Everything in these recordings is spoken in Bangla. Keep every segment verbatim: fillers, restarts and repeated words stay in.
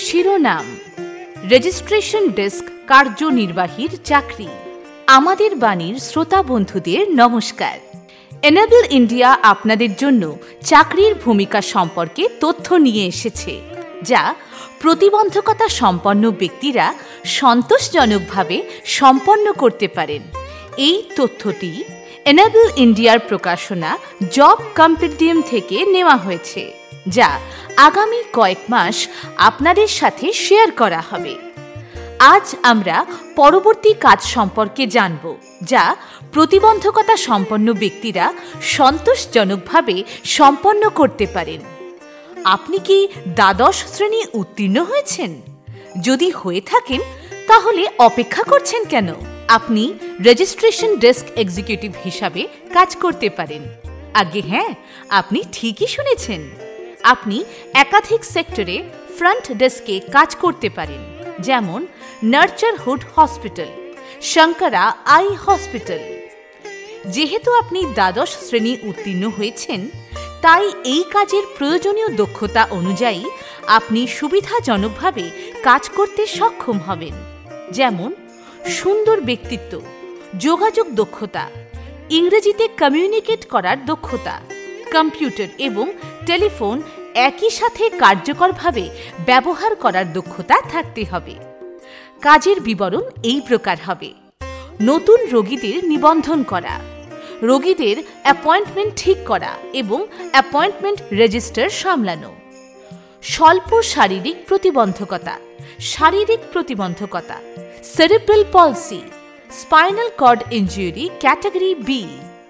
শিরোনাম: রেজিস্ট্রেশন ডেস্ক কার্যনির্বাহীর চাকরি। আমাদের বাণীর শ্রোতা বন্ধুদের নমস্কার। এনেবল ইন্ডিয়া আপনাদের জন্য চাকরির ভূমিকা সম্পর্কে তথ্য নিয়ে এসেছে, যা প্রতিবন্ধকতা সম্পন্ন ব্যক্তিরা সন্তোষজনকভাবে সম্পন্ন করতে পারেন। এই তথ্যটি এনেবল ইন্ডিয়ার প্রকাশনা জব কম্পেডিয়াম থেকে নেওয়া হয়েছে, যা আগামী কয়েক মাস আপনাদের সাথে শেয়ার করা হবে। আজ আমরা পরবর্তী কাজ সম্পর্কে জানব, যা প্রতিবন্ধকতা সম্পন্ন ব্যক্তিরা সন্তোষজনকভাবে সম্পন্ন করতে পারেন। আপনি কি দ্বাদশ শ্রেণী উত্তীর্ণ হয়েছেন? যদি হয়ে থাকেন, তাহলে অপেক্ষা করছেন কেন? আপনি রেজিস্ট্রেশন ডেস্ক এক্সিকিউটিভ হিসাবে কাজ করতে পারেন। আগে হ্যাঁ, আপনি ঠিকই শুনেছেন। আপনি একাধিক সেক্টরে ফ্রন্ট ডেস্কে কাজ করতে পারেন, যেমন নার্চারহুড হসপিটাল, শঙ্করা আই হসপিটাল। যেহেতু আপনি দ্বাদশ শ্রেণী উত্তীর্ণ হয়েছেন, তাই এই কাজের প্রয়োজনীয় দক্ষতা অনুযায়ী আপনি সুবিধাজনকভাবে কাজ করতে সক্ষম হবেন, যেমন সুন্দর ব্যক্তিত্ব, যোগাযোগ দক্ষতা, ইংরেজিতে কমিউনিকেট করার দক্ষতা, কম্পিউটার এবং টেলিফোন একই সাথে কার্যকরভাবে ব্যবহার করার দক্ষতা থাকতে হবে। কাজের বিবরণ এই প্রকার হবে: নতুন রোগীদের নিবন্ধন করা, রোগীদের অ্যাপয়েন্টমেন্ট ঠিক করা এবং অ্যাপয়েন্টমেন্ট রেজিস্টার সামলানো। স্বল্প শারীরিক প্রতিবন্ধকতা, শারীরিক প্রতিবন্ধকতা, cerebral palsy, spinal cord injury category B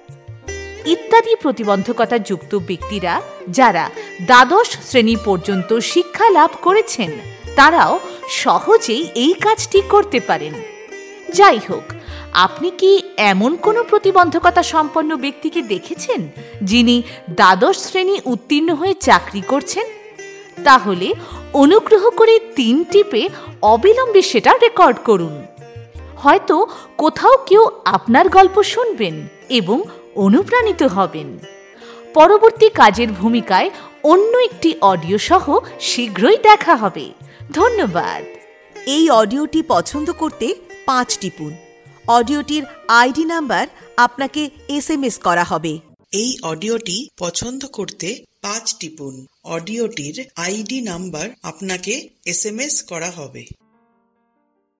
ইত্যাদি প্রতিবন্ধকতা যুক্ত ব্যক্তিরা যারা দ্বাদশ শ্রেণী পর্যন্ত শিক্ষা লাভ করেছেন, তারাও সহজেই এই কাজটি করতে পারেন। যাই হোক, আপনি কি এমন কোনো প্রতিবন্ধকতা সম্পন্ন ব্যক্তিকে দেখেছেন যিনি দ্বাদশ শ্রেণী উত্তীর্ণ হয়ে চাকরি করছেন? তাহলে অনুগ্রহ করে তিন টিপে অবিলম্বে সেটা রেকর্ড করুন। হয়তো কোথাও কেউ আপনার গল্প শুনবেন এবং অনুপ্রাণিত হবেন। পরবর্তী কাজের ভূমিকায় অন্য একটি অডিও সহ শীঘ্রই দেখা হবে। ধন্যবাদ। এই অডিওটি পছন্দ করতে পাঁচ টিপুন। অডিওটির আইডি নাম্বার আপনাকে এস এম এস করা হবে। এই অডিওটি পছন্দ করতে পাঁচ টিপুন। অডিওটির আইডি নাম্বার আপনাকে এস এম এস করা হবে।